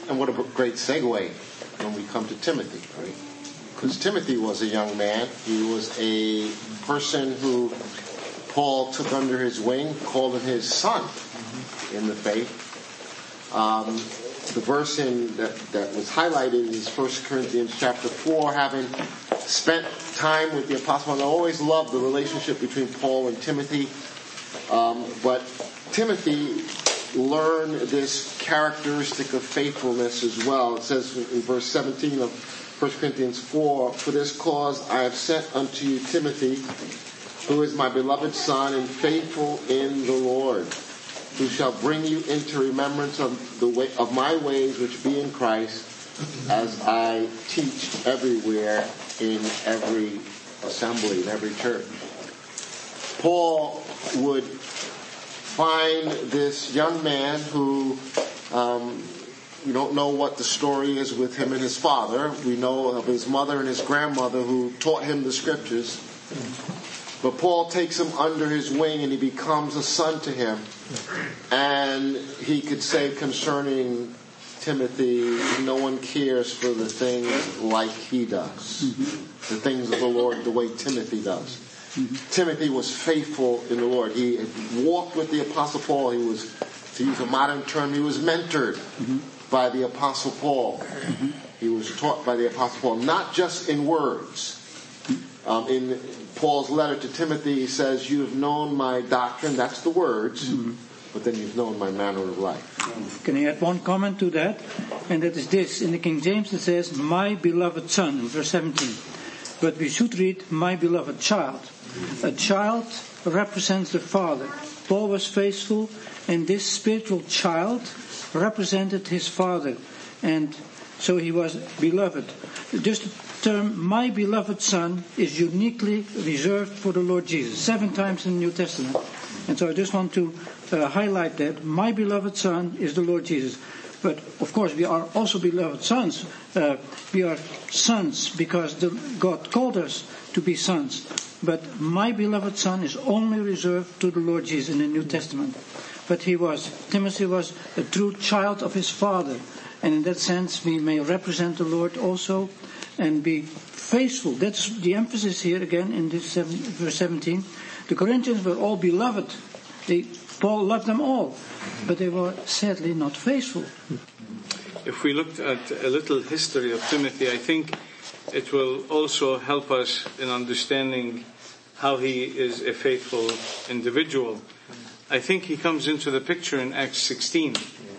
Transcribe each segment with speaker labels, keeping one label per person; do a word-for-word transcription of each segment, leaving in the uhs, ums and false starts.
Speaker 1: And what a great segue when we come to Timothy, right? Because Timothy was a young man. He was a person who Paul took under his wing, called him his son in the faith. Um, the verse in, that, that was highlighted is First Corinthians chapter four, having spent time with the apostle. And I always loved the relationship between Paul and Timothy. Um, but Timothy learned this characteristic of faithfulness as well. It says in verse seventeen of First Corinthians four, "For this cause I have sent unto you Timothy, who is my beloved son and faithful in the Lord, who shall bring you into remembrance of the way of my ways which be in Christ, as I teach everywhere in every assembly, in every church." Paul would find this young man who, um, we don't know what the story is with him and his father. We know of his mother and his grandmother who taught him the scriptures. But Paul takes him under his wing and he becomes a son to him. And he could say concerning Timothy, no one cares for the things like he does. Mm-hmm. The things of the Lord the way Timothy does. Mm-hmm. Timothy was faithful in the Lord. He had walked with the Apostle Paul. He was, to use a modern term, he was mentored mm-hmm. by the Apostle Paul. Mm-hmm. He was taught by the Apostle Paul, not just in words. Um, in Paul's letter to Timothy, he says, "You have known my doctrine," that's the words, mm-hmm. but then you've known my manner of life.
Speaker 2: Can I add one comment to that? And that is this. In the King James it says, "My beloved son," in verse seventeen. But we should read, "My beloved child." A child represents the father. Paul was faithful, and this spiritual child represented his father. And so he was beloved. Just the term, "my beloved son," is uniquely reserved for the Lord Jesus. Seven times in the New Testament. And so I just want to uh, highlight that. My beloved son is the Lord Jesus. But, of course, we are also beloved sons. Uh, we are sons because the, God called us to be sons. But my beloved son is only reserved to the Lord Jesus in the New Testament. But he was, Timothy was a true child of his father. And in that sense, we may represent the Lord also and be faithful. That's the emphasis here again in this seven, verse seventeen. The Corinthians were all beloved. They, Paul loved them all. But they were sadly not faithful.
Speaker 3: If we looked at a little history of Timothy, I think it will also help us in understanding how he is a faithful individual. I think he comes into the picture in Acts sixteen.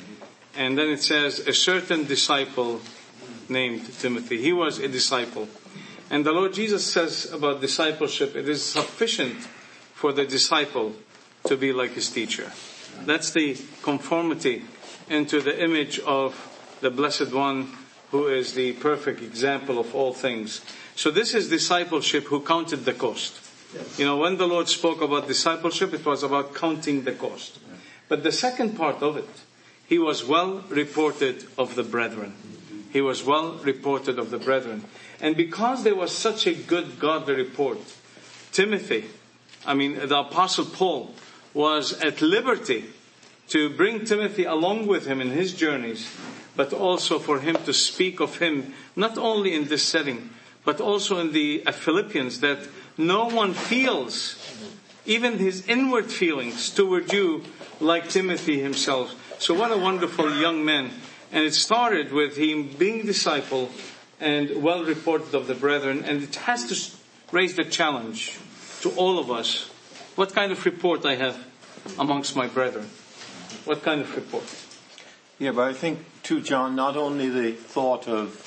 Speaker 3: And then it says, "A certain disciple named Timothy." He was a disciple. And the Lord Jesus says about discipleship, it is sufficient for the disciple to be like his teacher. That's the conformity into the image of the Blessed One, who is the perfect example of all things. So this is discipleship who counted the cost. Yes. You know, when the Lord spoke about discipleship, it was about counting the cost. But the second part of it, he was well reported of the brethren. He was well reported of the brethren. And because there was such a good godly report, Timothy, I mean the Apostle Paul, was at liberty to bring Timothy along with him in his journeys, but also for him to speak of him, not only in this setting, but also in the uh, Philippians, that no one feels, even his inward feelings toward you, like Timothy himself. So what a wonderful young man. And it started with him being disciple and well reported of the brethren. And it has to raise the challenge to all of us. What kind of report I have amongst my brethren? What kind of report?
Speaker 4: Yeah, but I think too, John, not only the thought of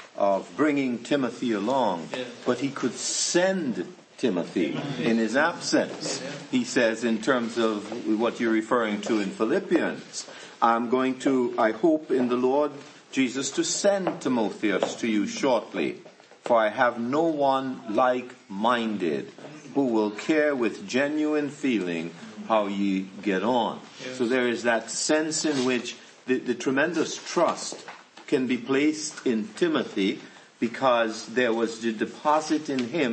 Speaker 4: of bringing Timothy along, yeah. but he could send Timothy in his absence. He says in terms of what you're referring to in Philippians, I'm going to, I hope in the Lord Jesus to send Timotheus to you shortly, for I have no one like-minded who will care with genuine feeling how ye get on. Yes. So there is that sense in which the, the tremendous trust can be placed in Timothy because there was the deposit in him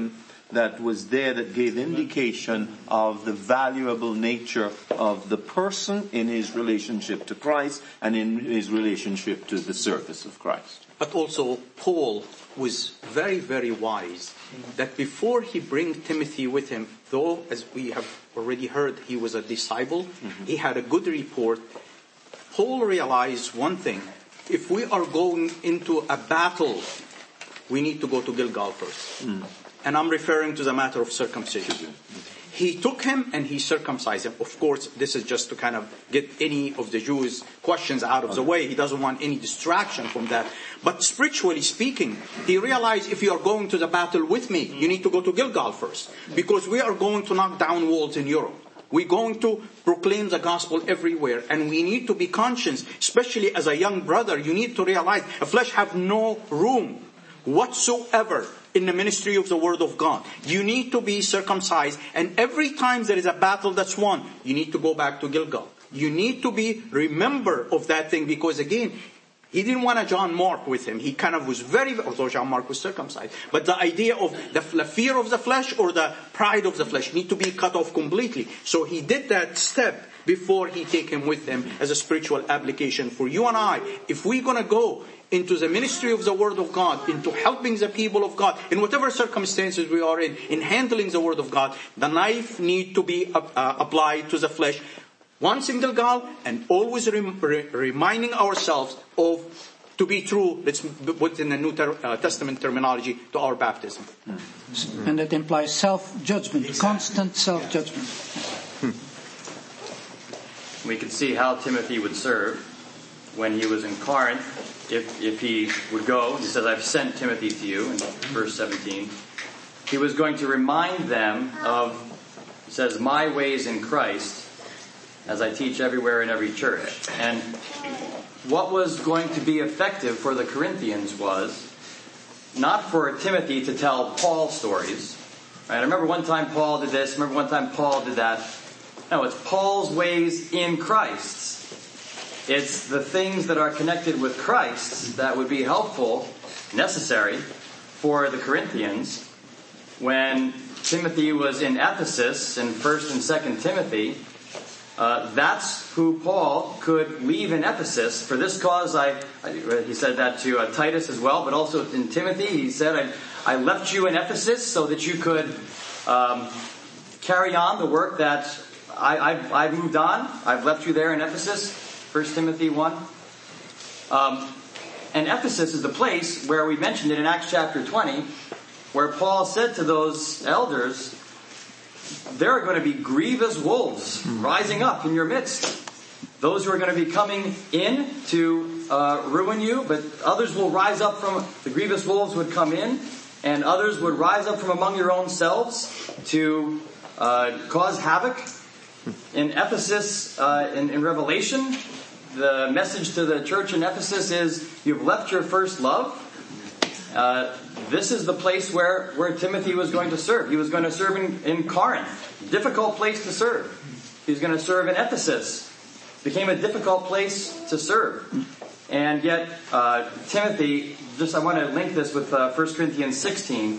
Speaker 4: that was there that gave indication of the valuable nature of the person in his relationship to Christ and in his relationship to the service of Christ.
Speaker 5: But also Paul was very, very wise that before he bring Timothy with him, though as we have already heard he was a disciple, mm-hmm. he had a good report. Paul realized one thing: if we are going into a battle, we need to go to Gilgal first. Mm. And I'm referring to the matter of circumcision. He took him and he circumcised him. Of course, this is just to kind of get any of the Jews' questions out of the way. He doesn't want any distraction from that. But spiritually speaking, he realized if you are going to the battle with me, you need to go to Gilgal first. Because we are going to knock down walls in Europe. We're going to proclaim the gospel everywhere. And we need to be conscious, especially as a young brother, you need to realize the flesh have no room whatsoever in the ministry of the Word of God. You need to be circumcised, and every time there is a battle that's won, you need to go back to Gilgal. You need to be remember of that thing, because again, he didn't want a John Mark with him. He kind of was very, although John Mark was circumcised. But the idea of the fear of the flesh or the pride of the flesh need to be cut off completely. So he did that step before he take him with him as a spiritual application for you and I. If we're going to go into the ministry of the Word of God, into helping the people of God, in whatever circumstances we are in, in handling the Word of God, the knife need to be uh, applied to the flesh once in Gilgal, and always rem- re- reminding ourselves of, to be true, let's put in the New ter- uh, Testament terminology, to our baptism.
Speaker 2: Mm. And that implies self-judgment, exactly. Constant self-judgment.
Speaker 6: Yeah. We could see how Timothy would serve when he was in Corinth. If if he would go, he says, I've sent Timothy to you, in verse seventeen. He was going to remind them of, he says, my ways in Christ, as I teach everywhere in every church. And what was going to be effective for the Corinthians was not for Timothy to tell Paul stories. Right? I remember one time Paul did this, remember one time Paul did that. No, it's Paul's ways in Christ. It's the things that are connected with Christ that would be helpful, necessary, for the Corinthians. When Timothy was in Ephesus, in First and Second Timothy, uh, that's who Paul could leave in Ephesus. For this cause, I, I he said that to uh, Titus as well, but also in Timothy, he said, I, I left you in Ephesus so that you could um, carry on the work that I, I've, I've moved on. I've left you there in Ephesus. First Timothy one. Um, and Ephesus is the place where we mentioned it in Acts chapter twenty, where Paul said to those elders, there are going to be grievous wolves rising up in your midst. Those who are going to be coming in to uh, ruin you, but others will rise up from, the grievous wolves would come in, and others would rise up from among your own selves to uh, cause havoc. In Ephesus, uh, in, in Revelation, the message to the church in Ephesus is, you've left your first love. Uh, this is the place where, where Timothy was going to serve. He was going to serve in, in Corinth. Difficult place to serve. He was going to serve in Ephesus. Became a difficult place to serve. And yet, uh, Timothy, just I want to link this with uh, First Corinthians sixteen.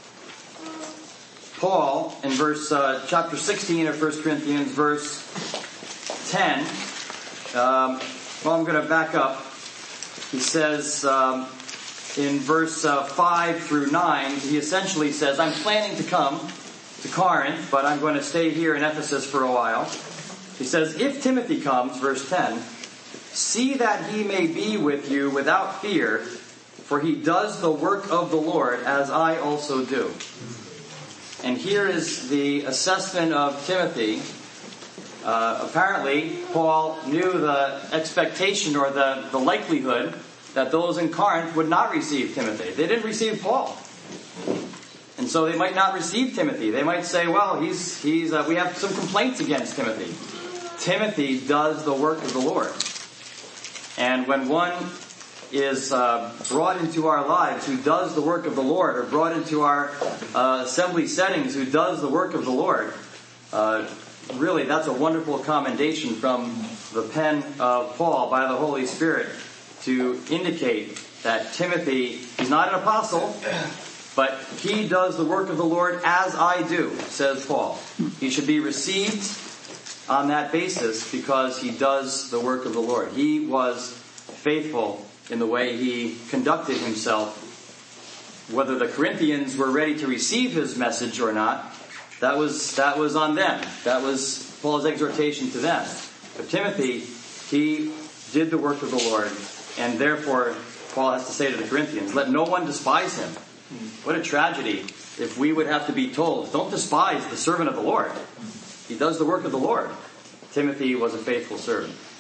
Speaker 6: Paul, in verse uh, chapter sixteen of First Corinthians, verse ten, um, well, I'm going to back up. He says um, in verse uh, five through nine, he essentially says, I'm planning to come to Corinth, but I'm going to stay here in Ephesus for a while. He says, if Timothy comes, verse ten, see that he may be with you without fear, for he does the work of the Lord, as I also do. And here is the assessment of Timothy. Uh, apparently, Paul knew the expectation or the, the likelihood that those in Corinth would not receive Timothy. They didn't receive Paul. And so they might not receive Timothy. They might say, well, he's he's uh, we have some complaints against Timothy. Timothy does the work of the Lord. And when one is uh, brought into our lives who does the work of the Lord, or brought into our uh, assembly settings who does the work of the Lord, uh, really that's a wonderful commendation from the pen of Paul by the Holy Spirit to indicate that Timothy is not an apostle, But he does the work of the Lord as I do, says Paul. He should be received on that basis because he does the work of the Lord. He was faithful in the way he conducted himself. Whether the Corinthians were ready to receive his message or not, that was that was on them. That was Paul's exhortation to them. But Timothy, he did the work of the Lord, and therefore Paul has to say to the Corinthians, let no one despise him. What a tragedy if we would have to be told, don't despise the servant of the Lord. He does the work of the Lord. Timothy was a faithful servant.